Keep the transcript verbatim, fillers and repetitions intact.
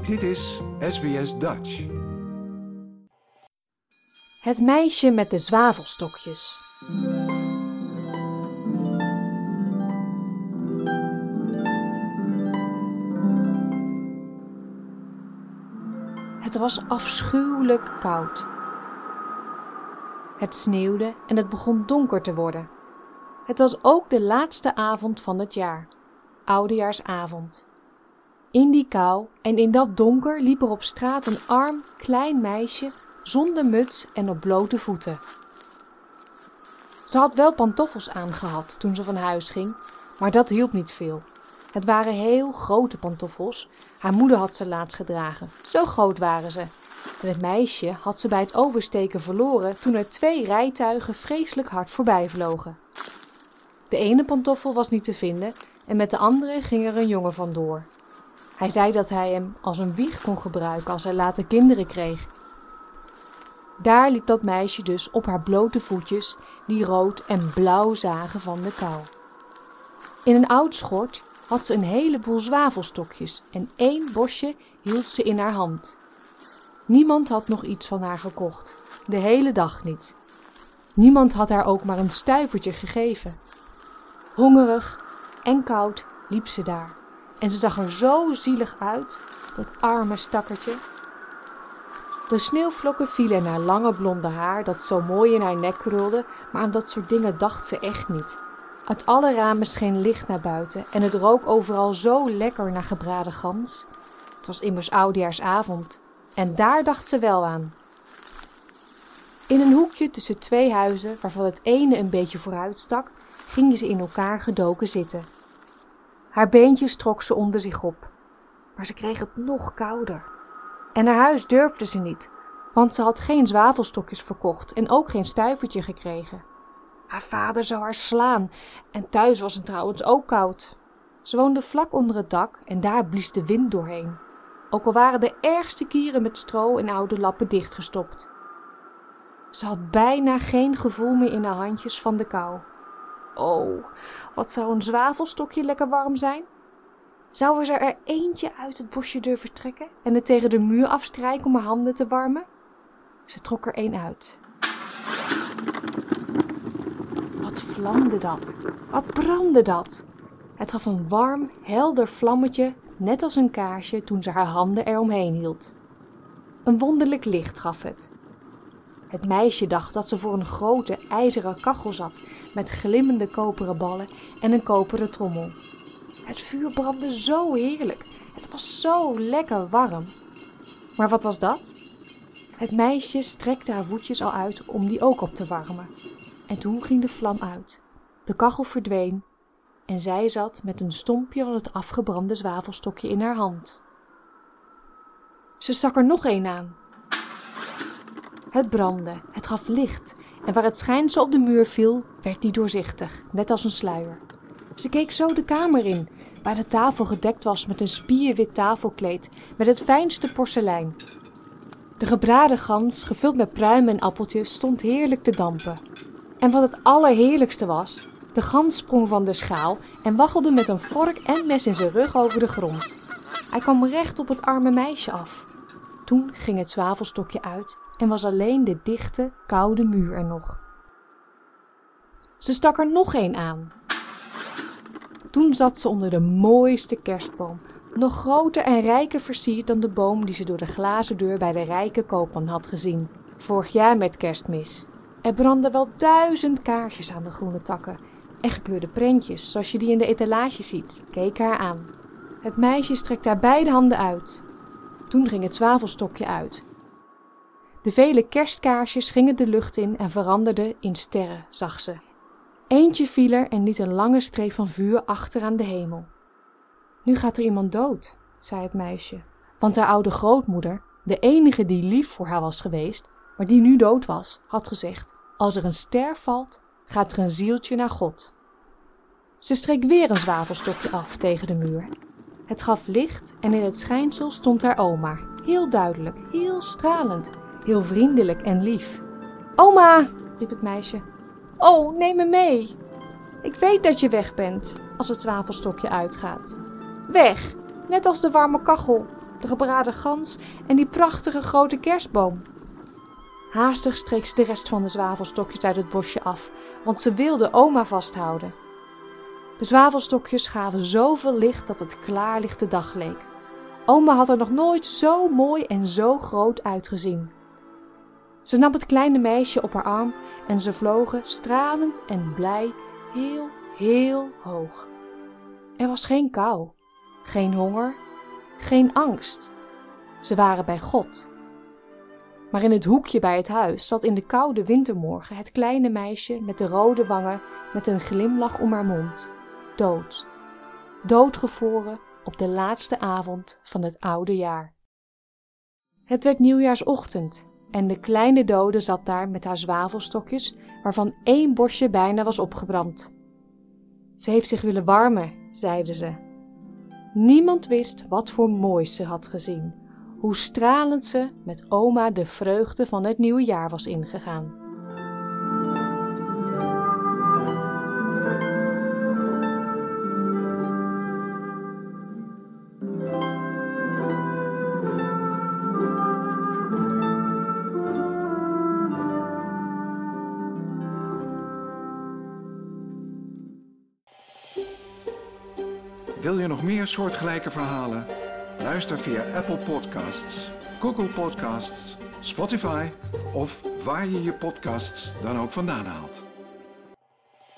Dit is S B S Dutch. Het meisje met de zwavelstokjes. Het was afschuwelijk koud. Het sneeuwde en het begon donker te worden. Het was ook de laatste avond van het jaar, oudejaarsavond. In die kou en in dat donker liep er op straat een arm, klein meisje zonder muts en op blote voeten. Ze had wel pantoffels aangehad toen ze van huis ging, maar dat hielp niet veel. Het waren heel grote pantoffels. Haar moeder had ze laatst gedragen. Zo groot waren ze. En het meisje had ze bij het oversteken verloren toen er twee rijtuigen vreselijk hard voorbij vlogen. De ene pantoffel was niet te vinden en met de andere ging er een jongen vandoor. Hij zei dat hij hem als een wieg kon gebruiken als hij later kinderen kreeg. Daar liep dat meisje dus op haar blote voetjes die rood en blauw zagen van de kou. In een oud schort had ze een heleboel zwavelstokjes en één bosje hield ze in haar hand. Niemand had nog iets van haar gekocht, de hele dag niet. Niemand had haar ook maar een stuivertje gegeven. Hongerig en koud liep ze daar en ze zag er zo zielig uit, dat arme stakkertje. De sneeuwvlokken vielen in haar lange blonde haar dat zo mooi in haar nek krulde, maar aan dat soort dingen dacht ze echt niet. Uit alle ramen scheen licht naar buiten en het rook overal zo lekker naar gebraden gans. Het was immers oudejaarsavond en daar dacht ze wel aan. In een hoekje tussen twee huizen, waarvan het ene een beetje vooruit stak, gingen ze in elkaar gedoken zitten. Haar beentjes trok ze onder zich op, maar ze kreeg het nog kouder. En naar huis durfde ze niet, want ze had geen zwavelstokjes verkocht en ook geen stuivertje gekregen. Haar vader zou haar slaan en thuis was het trouwens ook koud. Ze woonde vlak onder het dak en daar blies de wind doorheen. Ook al waren de ergste kieren met stro en oude lappen dichtgestopt. Ze had bijna geen gevoel meer in haar handjes van de kou. Oh, wat zou een zwavelstokje lekker warm zijn? Zou ze er eentje uit het bosje durven trekken en het tegen de muur afstrijken om haar handen te warmen? Ze trok er een uit. Wat vlamde dat? Wat brandde dat? Het gaf een warm, helder vlammetje, net als een kaarsje toen ze haar handen eromheen hield. Een wonderlijk licht gaf het. Het meisje dacht dat ze voor een grote, ijzeren kachel zat, met glimmende koperen ballen en een koperen trommel. Het vuur brandde zo heerlijk. Het was zo lekker warm. Maar wat was dat? Het meisje strekte haar voetjes al uit om die ook op te warmen. En toen ging de vlam uit. De kachel verdween en zij zat met een stompje van het afgebrande zwavelstokje in haar hand. Ze stak er nog een aan. Het brandde, het gaf licht en waar het schijnsel op de muur viel, werd die doorzichtig, net als een sluier. Ze keek zo de kamer in, waar de tafel gedekt was met een spierwit tafelkleed met het fijnste porselein. De gebraden gans, gevuld met pruimen en appeltjes, stond heerlijk te dampen. En wat het allerheerlijkste was, de gans sprong van de schaal en waggelde met een vork en mes in zijn rug over de grond. Hij kwam recht op het arme meisje af. Toen ging het zwavelstokje uit en was alleen de dichte, koude muur er nog. Ze stak er nog een aan. Toen zat ze onder de mooiste kerstboom, nog groter en rijker versierd dan de boom die ze door de glazen deur bij de rijke koopman had gezien, vorig jaar met Kerstmis. Er brandden wel duizend kaarsjes aan de groene takken en gekleurde prentjes, zoals je die in de etalage ziet, keek haar aan. Het meisje strekte haar beide handen uit. Toen ging het zwavelstokje uit. De vele kerstkaarsjes gingen de lucht in en veranderden in sterren, zag ze. Eentje viel er en liet een lange streep van vuur achter aan de hemel. Nu gaat er iemand dood, zei het meisje, want haar oude grootmoeder, de enige die lief voor haar was geweest, maar die nu dood was, had gezegd: als er een ster valt, gaat er een zieltje naar God. Ze streek weer een zwavelstokje af tegen de muur. Het gaf licht en in het schijnsel stond haar oma, heel duidelijk, heel stralend, heel vriendelijk en lief. Oma, riep het meisje. Oh, neem me mee. Ik weet dat je weg bent, als het zwavelstokje uitgaat. Weg, net als de warme kachel. de gebraden gans en die prachtige grote kerstboom. Haastig streek ze de rest van de zwavelstokjes uit het bosje af, want ze wilde oma vasthouden. De zwavelstokjes gaven zoveel licht dat het klaarlichte dag leek. Oma had er nog nooit zo mooi en zo groot uitgezien. Ze nam het kleine meisje op haar arm en ze vlogen stralend en blij heel, heel hoog. Er was geen kou, geen honger, geen angst. Ze waren bij God. Maar in het hoekje bij het huis zat in de koude wintermorgen het kleine meisje met de rode wangen met een glimlach om haar mond, dood. Doodgevroren op de laatste avond van het oude jaar. Het werd nieuwjaarsochtend en de kleine dode zat daar met haar zwavelstokjes, waarvan één bosje bijna was opgebrand. Ze heeft zich willen warmen, zeiden ze. Niemand wist wat voor moois ze had gezien, hoe stralend ze met oma de vreugde van het nieuwe jaar was ingegaan. Wil je nog meer soortgelijke verhalen? Luister via Apple Podcasts, Google Podcasts, Spotify of waar je je podcasts dan ook vandaan haalt.